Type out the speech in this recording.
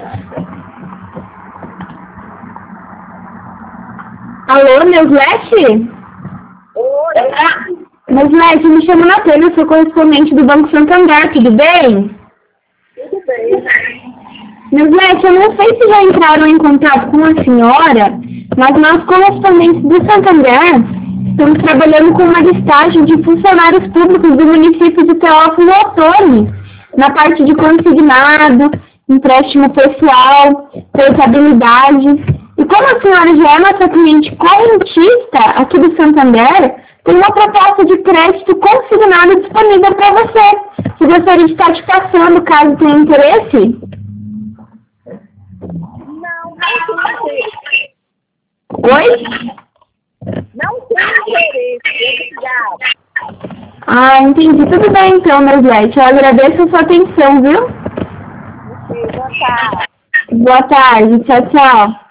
Alô, Neuslete? Oi. Neuslete, me chamo Natália, sou correspondente do Banco Santander, tudo bem? Tudo bem. Neuslete, eu não sei se já entraram em contato com a senhora, mas nós, correspondentes do Santander, estamos trabalhando com uma listagem de funcionários públicos do município de Teófilo Otoni, na parte de consignado, empréstimo pessoal, portabilidade. E como a senhora já é nossa cliente correntista aqui do Santander, tem uma proposta de crédito consignado disponível para você. Se gostaria de estar te passando, caso tenha interesse? Não tenho interesse. Oi? Não tenho interesse. Obrigada. Ah, entendi. Tudo bem então, Neuslete. Eu agradeço a sua atenção, viu? Boa tarde. Boa tarde. Tchau, tchau.